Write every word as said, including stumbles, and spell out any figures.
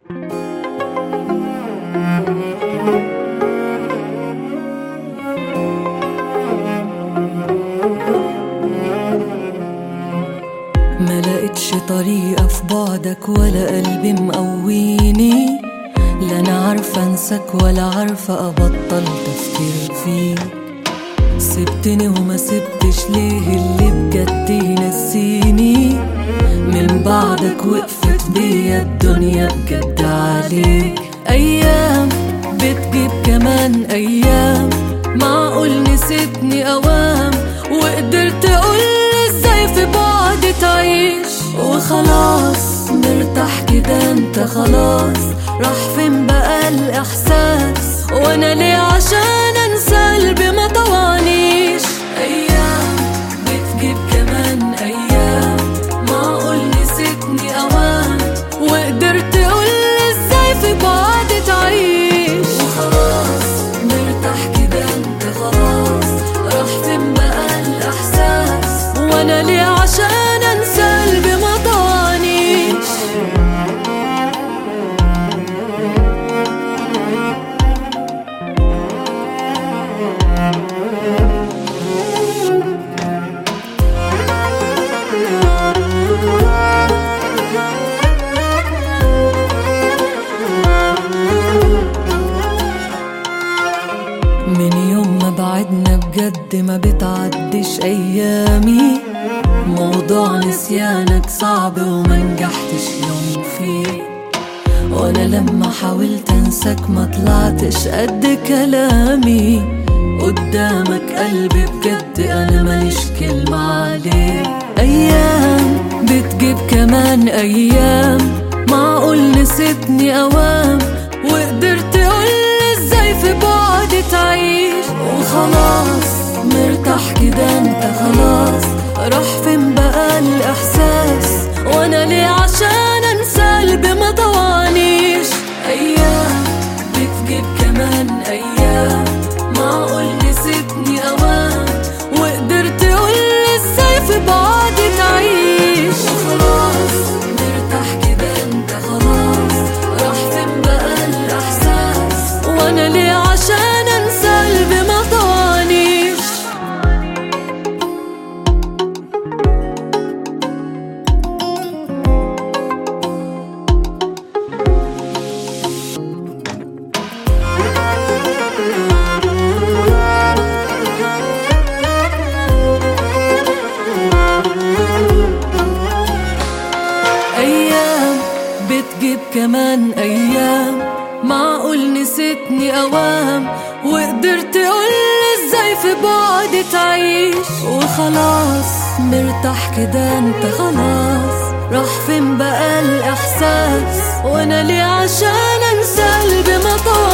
ما لقيتش طريقة في بعدك ولا قلبي مقويني، لا انا عارفة انساك ولا عارفة ابطل تفكير فيك. سبتني وما سبتش ليه اللي بجد ينسيني، من بعدك وقفت بيا الدنيا بجد عليك. ايام بتجيب كمان ايام، معقول نسيتني اوام وقدرت اقول ازاي في بعد تعيش. وخلاص مرتاح كده انت خلاص، راح فين بقى الاحساس؟ وانا ليه عشان انسى قلبي ما طوانيش. ايام بتجيب كمان ايام، معقول نسيتني اوام وقدرت اقول ازاي في بعد تعيش. وخلاص مرتاح كده انت خلاص، راح فين بقى الاحساس؟ وانا ليه عشان انسى قلبي ما طوانيش. من يوم ما بعدنا بجد ما بتعدش ايامي، موضوع نسيانك صعب وما نجحتش يوم فيه. وانا لما حاولت انساك ما طلعتش قد كلامي، قدامك قلبي بجد انا ماليش كلمة عليه. ايام بتجيب كمان ايام، معقول نسيتني اوام وقدرت اقول ازاي في بعد تعيش. وخلاص مرتاح كده انت خلاص، راح فين بقى الاحساس؟ وانا ليه عشان انسى قلبي ما طوانيش. ايام بتجيب كمان ايام، معقول نسيتني اوام وقدرت اقول ازاي في بعد تعيش. وخلاص مرتاح كده انت خلاص، راح فين بقى الاحساس؟ وانا ليه عشان انسى قلبي ما طوانيش. ايام بتجيب كمان ايام، معقول نسيتني اوام وقدرت اقول ازاي في بعد تعيش. وخلاص مرتاح كده انت خلاص، راح فين بقى الاحساس؟ وانا ليه عشان انسى قلبي ما طوانيش.